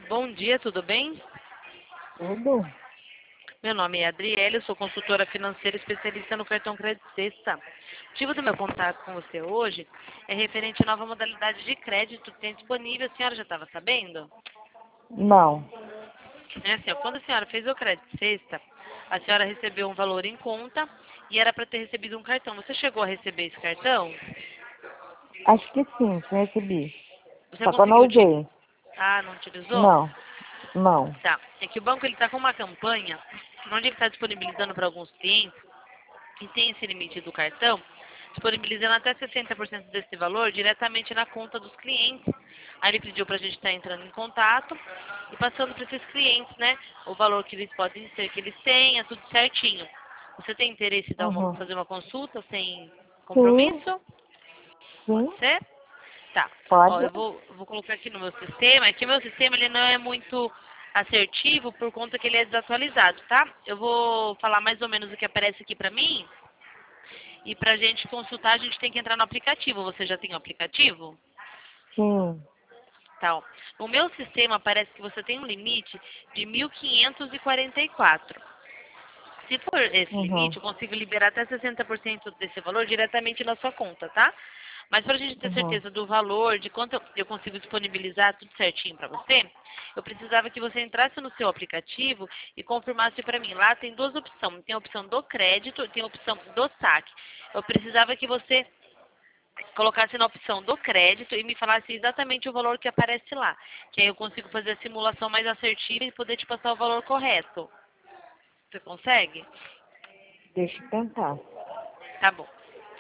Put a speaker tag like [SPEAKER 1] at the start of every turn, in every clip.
[SPEAKER 1] Bom dia, tudo bem?
[SPEAKER 2] Tudo?
[SPEAKER 1] Meu nome é Adriele, eu sou consultora financeira especialista no cartão Crédito Sexta. O motivo do meu contato com você hoje é referente à nova modalidade de crédito que tem disponível. A senhora já estava sabendo?
[SPEAKER 2] Não.
[SPEAKER 1] É assim, ó, quando a senhora fez o Crédito Sexta, a senhora recebeu um valor em conta e era para ter recebido um cartão. Você chegou a receber esse cartão?
[SPEAKER 2] Acho que sim, recebi.
[SPEAKER 1] Você
[SPEAKER 2] Só que eu não
[SPEAKER 1] conseguiu
[SPEAKER 2] usei.
[SPEAKER 1] Ah, não utilizou?
[SPEAKER 2] Não, não.
[SPEAKER 1] Tá. É que o banco ele está com uma campanha onde ele está disponibilizando para alguns clientes que tem esse limite do cartão, disponibilizando até 60% desse valor diretamente na conta dos clientes. Aí ele pediu para a gente estar entrando em contato e passando para esses clientes, né, o valor que eles podem ser, que eles têm, é tudo certinho. Você tem interesse em
[SPEAKER 2] Uhum.
[SPEAKER 1] fazer uma consulta sem
[SPEAKER 2] Sim,
[SPEAKER 1] compromisso? Pode
[SPEAKER 2] sim,
[SPEAKER 1] ser? Tá. Ó,
[SPEAKER 2] pode.
[SPEAKER 1] eu vou colocar aqui no meu sistema. É que o meu sistema ele não é muito assertivo por conta que ele é desatualizado, tá? Eu vou falar mais ou menos o que aparece aqui pra mim. E pra gente consultar, a gente tem que entrar no aplicativo. Você já tem o aplicativo?
[SPEAKER 2] Sim.
[SPEAKER 1] Tá, ó. No meu sistema parece que você tem um limite de 1.544. Se for esse
[SPEAKER 2] Uhum.
[SPEAKER 1] limite, eu consigo liberar até 60% desse valor diretamente na sua conta, tá? Mas para a gente ter
[SPEAKER 2] Uhum.
[SPEAKER 1] certeza do valor, de quanto eu consigo disponibilizar tudo certinho para você, eu precisava que você entrasse no seu aplicativo e confirmasse para mim. Lá tem duas opções. Tem a opção do crédito e tem a opção do saque. Eu precisava que você colocasse na opção do crédito e me falasse exatamente o valor que aparece lá. Que aí eu consigo fazer a simulação mais assertiva e poder te passar o valor correto. Você consegue?
[SPEAKER 2] Deixa eu tentar.
[SPEAKER 1] Tá bom.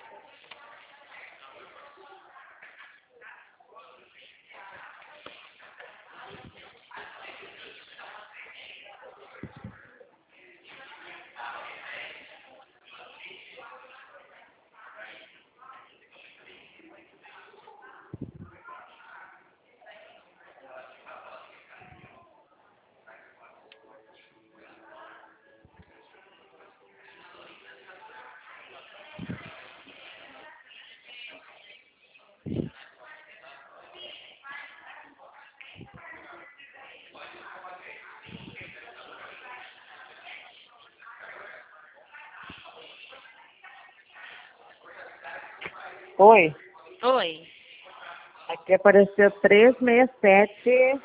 [SPEAKER 2] Oi.
[SPEAKER 1] Oi.
[SPEAKER 2] Aqui apareceu 367.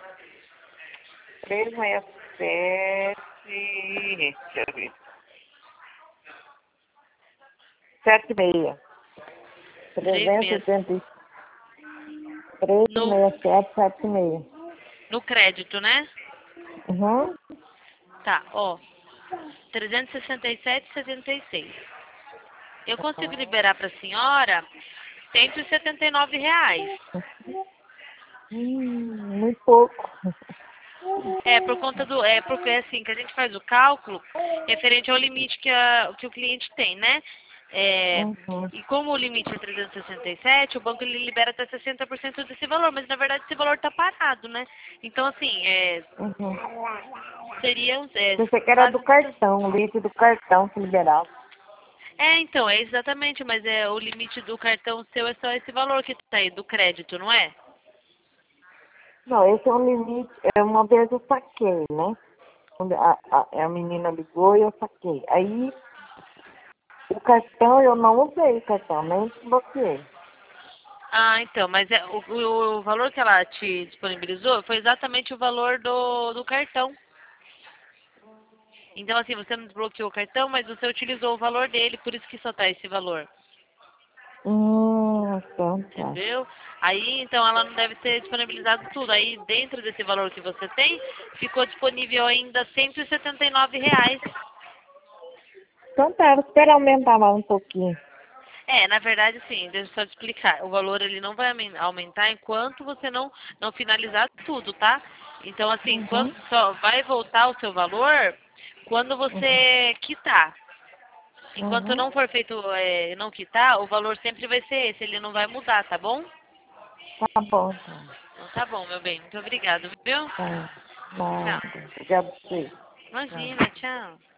[SPEAKER 2] 367. Deixa eu ver. 76.
[SPEAKER 1] Três meses
[SPEAKER 2] 370.
[SPEAKER 1] no,
[SPEAKER 2] 367, 76.
[SPEAKER 1] no crédito, né?
[SPEAKER 2] Uhum.
[SPEAKER 1] Tá, ó. 367,76. Eu consigo liberar para a senhora R$ 179.
[SPEAKER 2] Muito pouco.
[SPEAKER 1] É, por conta do. É porque é assim que a gente faz o cálculo referente ao limite que o cliente tem, né? É,
[SPEAKER 2] Uhum.
[SPEAKER 1] e como o limite é 367, o banco ele libera até 60% desse valor, mas na verdade esse valor está parado, né? Então, assim,
[SPEAKER 2] Uhum.
[SPEAKER 1] seriam
[SPEAKER 2] Pensei que era do
[SPEAKER 1] quase.
[SPEAKER 2] cartão, o limite do cartão que liberava.
[SPEAKER 1] Então, é exatamente, mas o limite do cartão seu é só esse valor que tá aí, do crédito, não é?
[SPEAKER 2] Não, esse é um limite. Uma vez eu saquei, né? Quando a menina ligou e eu saquei. Aí o cartão, eu não usei o cartão, nem bloqueei.
[SPEAKER 1] Ah, então, mas o valor que ela te disponibilizou foi exatamente o valor do cartão. Então, assim, você não desbloqueou o cartão, mas você utilizou o valor dele, por isso que só tá esse valor.
[SPEAKER 2] Então tá.
[SPEAKER 1] Entendeu? Aí, então, ela não deve ter disponibilizado tudo. Aí, dentro desse valor que você tem, ficou disponível ainda R$ 179.
[SPEAKER 2] Então tá, eu vou esperar aumentar mais um pouquinho.
[SPEAKER 1] Na verdade, sim, deixa eu só te explicar. O valor ele não vai aumentar enquanto você não finalizar tudo, tá? Então, assim,
[SPEAKER 2] Uhum,
[SPEAKER 1] só vai voltar o seu valor quando
[SPEAKER 2] uhum,
[SPEAKER 1] você quitar. Enquanto
[SPEAKER 2] uhum.
[SPEAKER 1] não for feito, não quitar, o valor sempre vai ser esse, ele não vai mudar, tá bom?
[SPEAKER 2] Tá bom, então.
[SPEAKER 1] Então tá bom, meu bem. Muito obrigado, viu?
[SPEAKER 2] Tá.
[SPEAKER 1] Tchau.
[SPEAKER 2] Nada. Obrigada a você. Tchau.
[SPEAKER 1] Imagina, tchau.